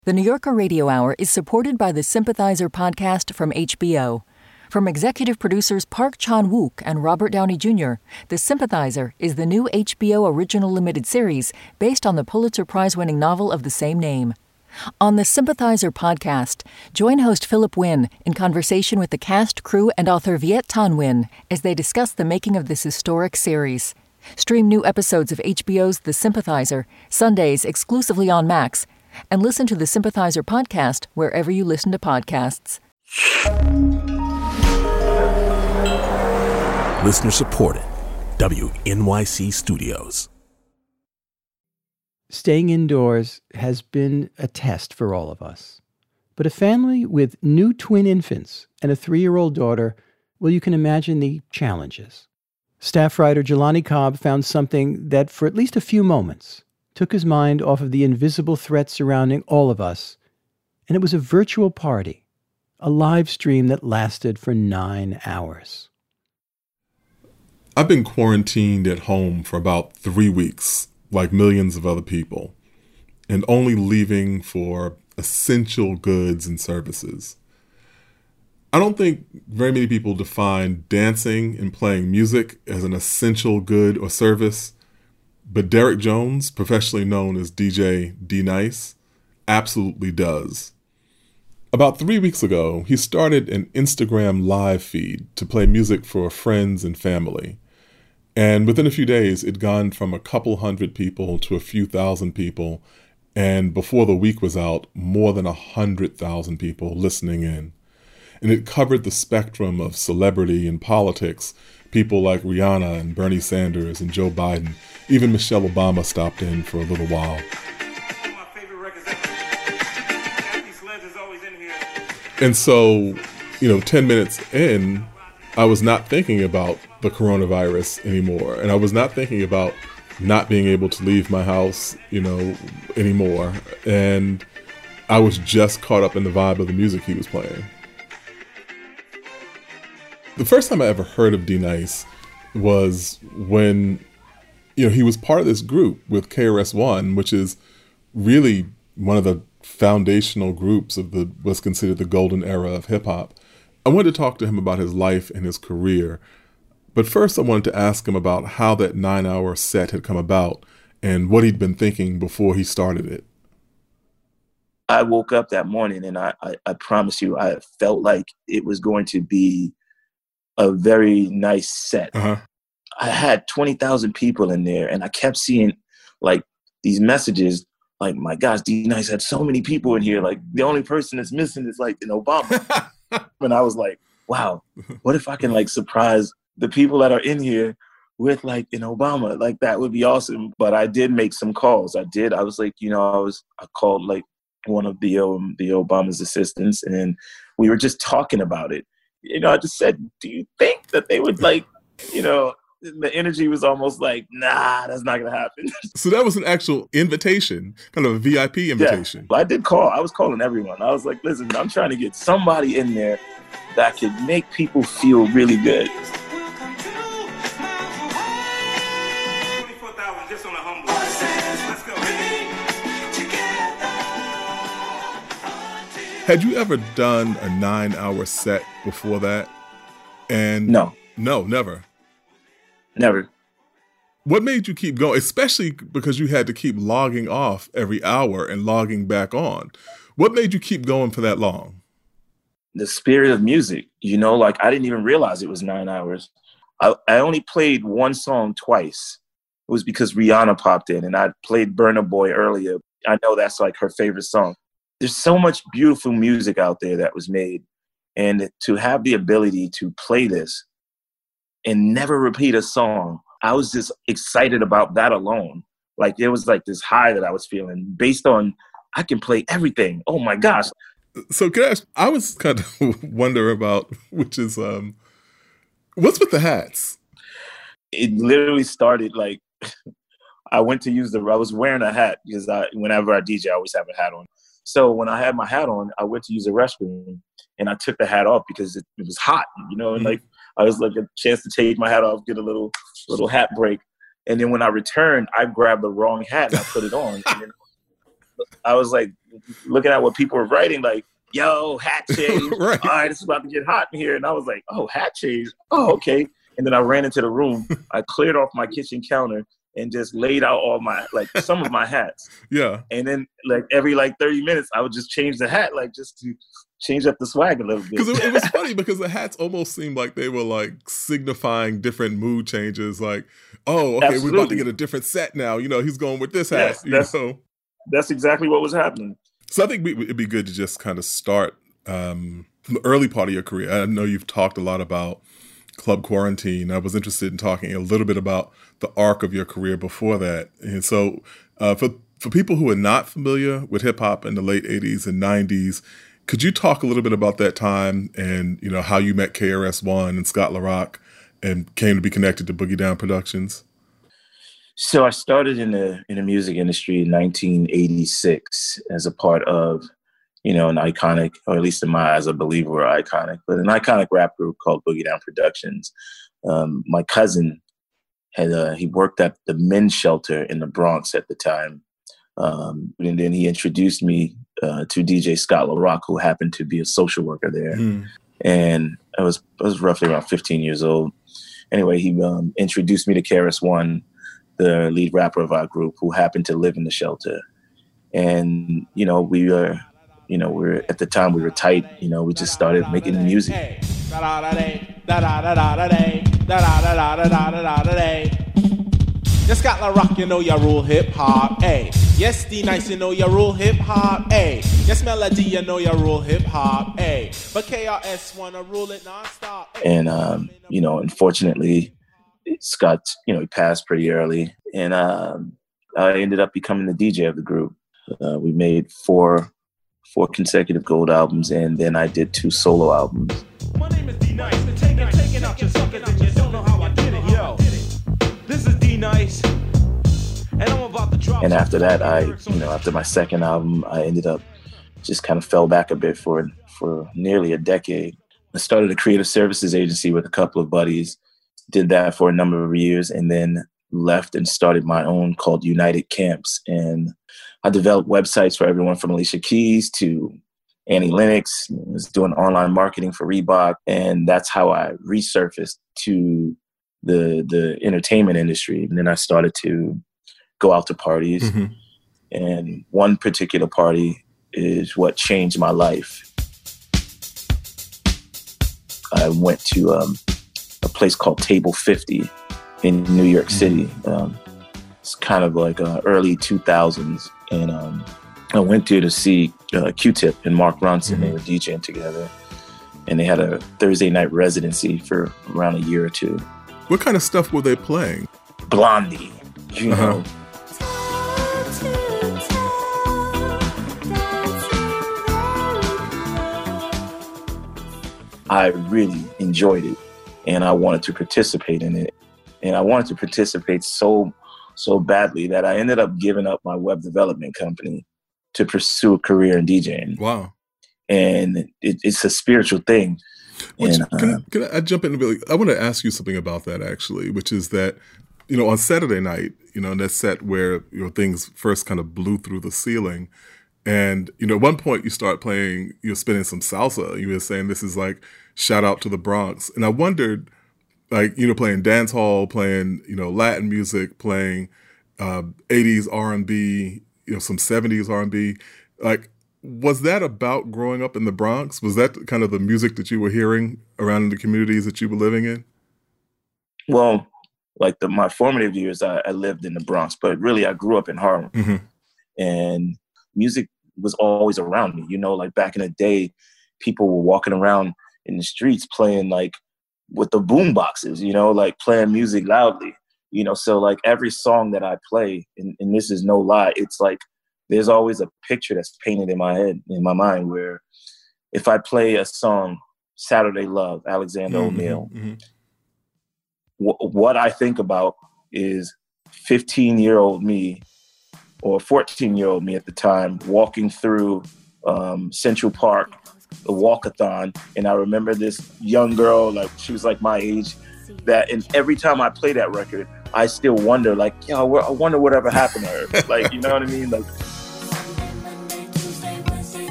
The New Yorker Radio Hour is supported by the Sympathizer podcast from HBO. From executive producers Park Chan-wook and Robert Downey Jr., The Sympathizer is the new HBO original limited series based on the Pulitzer Prize-winning novel of the same name. On the Sympathizer podcast, join host Philip Wynn in conversation with the cast, crew, and author Viet Thanh Nguyen as they discuss the making of this historic series. Stream new episodes of HBO's The Sympathizer, Sundays exclusively on Max, and listen to the Sympathizer podcast wherever you listen to podcasts. Listener supported. WNYC Studios. Staying indoors has been a test for all of us. But a family with new twin infants and a 3-year-old daughter, well, you can imagine the challenges. Staff writer Jelani Cobb found something that, for at least a few moments, took his mind off of the invisible threat surrounding all of us. And it was a virtual party, a live stream that lasted for 9 hours. I've been quarantined at home for about 3 weeks, like millions of other people, and only leaving for essential goods and services. I don't think very many people define dancing and playing music as an essential good or service, but Derek Jones, professionally known as DJ D-Nice, absolutely does. About 3 weeks ago, he started an Instagram live feed to play music for friends and family. And within a few days, it'd gone from a couple hundred people to a few thousand people. And before the week was out, more than 100,000 people listening in. And it covered the spectrum of celebrity and politics. People like Rihanna and Bernie Sanders and Joe Biden. Even Michelle Obama stopped in for a little while. And so, 10 minutes in, I was not thinking about the coronavirus anymore. And I was not thinking about not being able to leave my house, anymore. And I was just caught up in the vibe of the music he was playing. The first time I ever heard of D-Nice was when, he was part of this group with KRS-One, which is really one of the foundational groups of what's considered the golden era of hip hop. I wanted to talk to him about his life and his career. But first I wanted to ask him about how that 9-hour set had come about and what he'd been thinking before he started it. I woke up that morning and I promise you, I felt like it was going to be a very nice set. Uh-huh. I had 20,000 people in there and I kept seeing like these messages like, my gosh, D-Nice had so many people in here. Like the only person that's missing is like an Obama. And I was like, wow, what if I can like surprise the people that are in here with like an Obama? Like that would be awesome. But I did make some calls. I was like, I called like one of the Obama's assistants and we were just talking about it. I just said, do you think that they would like, the energy was almost like, nah, that's not going to happen. So that was an actual invitation, kind of a VIP invitation. Yeah, I did call. I was calling everyone. I was like, listen, I'm trying to get somebody in there that could make people feel really good. 24,000 just on a humble. Let's go. Had you ever done a 9-hour set before that? And No, never. Never. What made you keep going, especially because you had to keep logging off every hour and logging back on? What made you keep going for that long? The spirit of music, like I didn't even realize it was 9 hours. I only played one song twice. It was because Rihanna popped in and I played Burna Boy earlier. I know that's like her favorite song. There's so much beautiful music out there that was made. And to have the ability to play this and never repeat a song, I was just excited about that alone. Like it was like this high that I was feeling based on I can play everything. Oh my gosh. So can I ask, I was kind of wondering about, which is, what's with the hats? It literally started like, I was wearing a hat because whenever I DJ, I always have a hat on. So when I had my hat on, I went to use the restroom and I took the hat off because it was hot, and like, I was like a chance to take my hat off, get a little hat break. And then when I returned, I grabbed the wrong hat and I put it on. And then I was like looking at what people were writing, like, yo, hat change. Right. All right, it's about to get hot in here. And I was like, oh, hat change. Oh, okay. And then I ran into the room. I cleared off my kitchen counter and just laid out all my, like, some of my hats. Yeah. And then, like, every, 30 minutes, I would just change the hat, like, just to change up the swag a little bit. Because it was funny because the hats almost seemed like they were, like, signifying different mood changes. Like, oh, okay, Absolutely. we're about to get a different set now. You know, he's going with this hat. Yes, you know? That's exactly what was happening. So I think it'd be good to just kind of start from the early part of your career. I know you've talked a lot about Club Quarantine. I was interested in talking a little bit about the arc of your career before that. And so for people who are not familiar with hip hop in the late 80s and 90s, could you talk a little bit about that time and, you know, how you met KRS-One and Scott LaRock and came to be connected to Boogie Down Productions? So I started in the music industry in 1986 as a part of, you know, an iconic, or at least in my eyes, I believe we're iconic, but an iconic rap group called Boogie Down Productions. My cousin had, he worked at the men's shelter in the Bronx at the time. And then he introduced me to DJ Scott LaRock, who happened to be a social worker there. And I was roughly around 15 years old. Anyway, he introduced me to KRS-One, the lead rapper of our group, who happened to live in the shelter. And, you know, we're at the time we were tight, you know, we just started making music. Yes, Scott LaRock, you know you rule hip hop, ayy. Yes, D-Nice, you know you rule hip hop, ayy. Yes, Melody, you know you rule hip hop, ayy. But KRS wanna rule it nonstop. And you know, unfortunately, Scott, you know, he passed pretty early, and I ended up becoming the DJ of the group. We made four consecutive gold albums, and then I did 2 solo albums. My name is D-Nice, been taking out your suckers, and you don't know how I did it, yo. This is D-Nice, and I'm about to drop. And after that, after my second album, I ended up just kind of fell back a bit for nearly a decade. I started a creative services agency with a couple of buddies, did that for a number of years, and then left and started my own called United Camps. And I developed websites for everyone from Alicia Keys to Annie Lennox. I was doing online marketing for Reebok, and that's how I resurfaced to the entertainment industry. And then I started to go out to parties. Mm-hmm. And one particular party is what changed my life. I went to a place called Table 50 in New York City. It's kind of like early 2000s. And I went there to see Q-Tip and Mark Ronson. Mm-hmm. They were DJing together. And they had a Thursday night residency for around a year or 2. What kind of stuff were they playing? Blondie, you know. I really enjoyed it, and I wanted to participate in it. And I wanted to participate so badly that I ended up giving up my web development company to pursue a career in DJing. Wow. And it's a spiritual thing. Can I jump in? I want to ask you something about that, actually, which is that, you know, on Saturday night, you know, in that set where, you know, things first kind of blew through the ceiling. And, you know, at one point you start playing, you're spinning some salsa. You were saying this is like shout out to the Bronx. And I wondered, like, you know, playing dance hall, playing, you know, Latin music, playing 80s R&B, you know, some 70s R&B. Like, was that about growing up in the Bronx? Was that kind of the music that you were hearing around in the communities that you were living in? Well, like my formative years, I lived in the Bronx, but really I grew up in Harlem. Mm-hmm. And music was always around me. You know, like back in the day, people were walking around in the streets playing like with the boom boxes, you know, like playing music loudly, you know. So like every song that I play, and this is no lie, it's like there's always a picture that's painted in my head, in my mind, where if I play a song, Saturday Love, Alexander O'Neal, what I think about is 15-year-old me or 14-year-old me at the time walking through Central Park, the walkathon. And I remember this young girl, like she was like my age, and every time I play that record, I still wonder, like, yo, I wonder whatever happened to her. Like, you know what I mean? Like,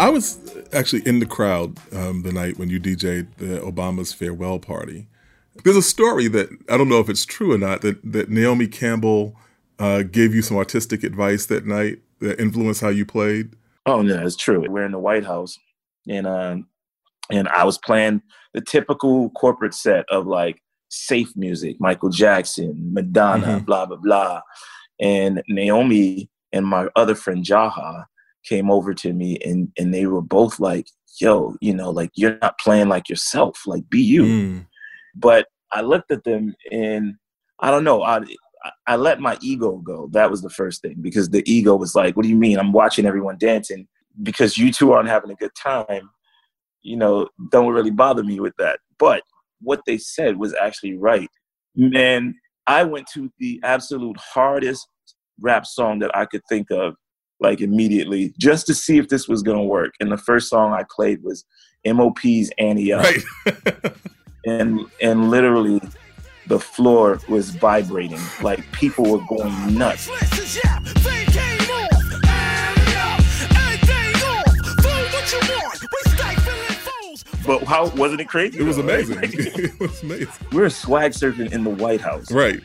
I was actually in the crowd the night when you DJ'd the Obama's farewell party. There's a story that, I don't know if it's true or not, that Naomi Campbell gave you some artistic advice that night that influenced how you played. Oh, no, it's true. We're in the White House, and I was playing the typical corporate set of like safe music, Michael Jackson, Madonna, blah, blah, blah. And Naomi and my other friend Jaha came over to me, and they were both like, yo, you know, like, you're not playing like yourself, like, be you. But I looked at them, and I don't know, I let my ego go. That was the first thing, because the ego was like, what do you mean? I'm watching everyone dancing. Because you two aren't having a good time, you know, don't really bother me with that. But what they said was actually right. Man, I went to the absolute hardest rap song that I could think of, like, immediately, just to see if this was going to work. And the first song I played was MOP's Annie Up. Right. and literally the floor was vibrating. Like, people were going nuts. But how wasn't it crazy? It was amazing. It was amazing. We're swag surfing in the White House. Right.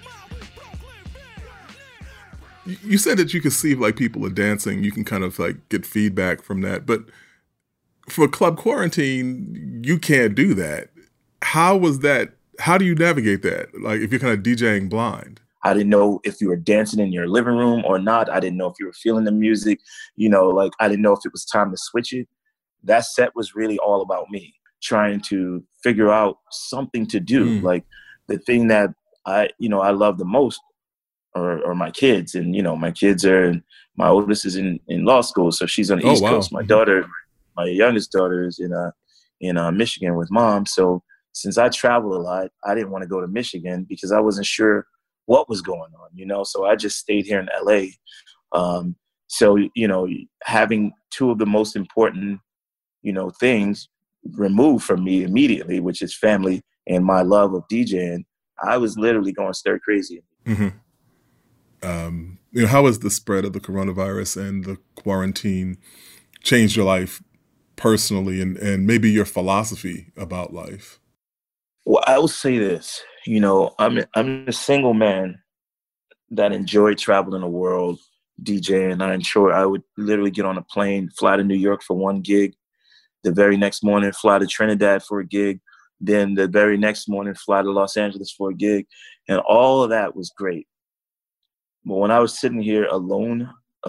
You said that you could see if like people are dancing, you can kind of like get feedback from that. But for Club Quarantine, you can't do that. How was that? How do you navigate that? Like if you're kind of DJing blind? I didn't know if you were dancing in your living room or not. I didn't know if you were feeling the music. You know, like I didn't know if it was time to switch it. That set was really all about me, trying to figure out something to do. Like the thing that I love the most are my kids. And, you know, my kids my oldest is in law school. So she's on the East Coast. My daughter, my youngest daughter is in Michigan with mom. So since I travel a lot, I didn't want to go to Michigan because I wasn't sure what was going on, you know? So I just stayed here in LA. So, you know, having two of the most important, you know, things removed from me immediately, which is family and my love of DJing, I was literally going stir crazy. Mm-hmm. You know, how has the spread of the coronavirus and the quarantine changed your life personally and maybe your philosophy about life? Well, I will say this, you know, I'm a single man that enjoyed traveling the world, DJing. I would literally get on a plane, fly to New York for one gig. The very next morning, fly to Trinidad for a gig. Then the very next morning, fly to Los Angeles for a gig. And all of that was great. But when I was sitting here alone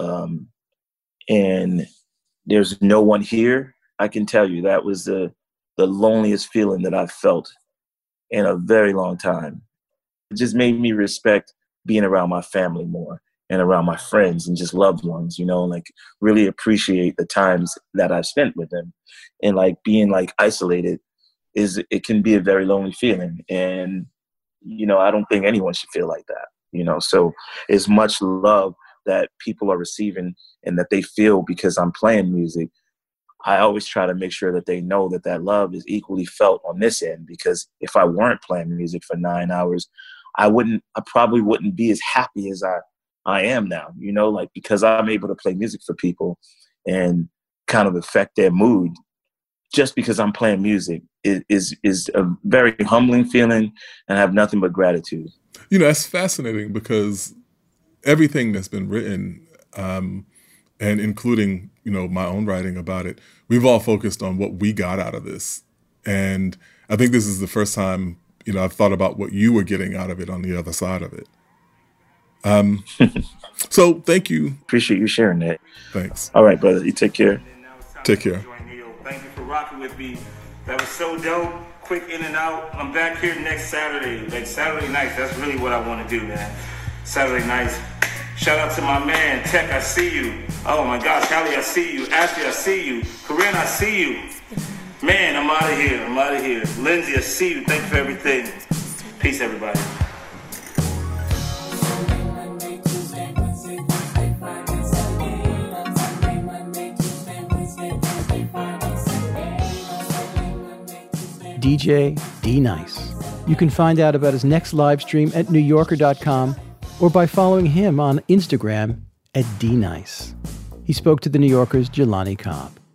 and there's no one here, I can tell you that was the loneliest feeling that I've felt in a very long time. It just made me respect being around my family more and around my friends and just loved ones, you know, like really appreciate the times that I've spent with them. And like being like isolated it can be a very lonely feeling. And, you know, I don't think anyone should feel like that, you know, so as much love that people are receiving and that they feel because I'm playing music, I always try to make sure that they know that that love is equally felt on this end, because if I weren't playing music for 9 hours, I probably wouldn't be as happy as I am now, you know, like because I'm able to play music for people and kind of affect their mood just because I'm playing music is a very humbling feeling, and I have nothing but gratitude. You know, that's fascinating because everything that's been written, and including, you know, my own writing about it, we've all focused on what we got out of this. And I think this is the first time, you know, I've thought about what you were getting out of it on the other side of it. So thank you. Appreciate you sharing that. Thanks. All right, brother. You take care. Take care. Thank you for rocking with me. That was so dope. Quick in and out. I'm back here next Saturday. Like Saturday nights, that's really what I want to do, man. Saturday nights. Shout out to my man, Tech, I see you. Oh my gosh, Hallie, I see you. Ashley, I see you. Corinne, I see you. Man, I'm out of here. Lindsay, I see you. Thank you for everything. Peace, everybody. DJ D-Nice. You can find out about his next live stream at NewYorker.com or by following him on Instagram at D-Nice. He spoke to the New Yorker's Jelani Cobb.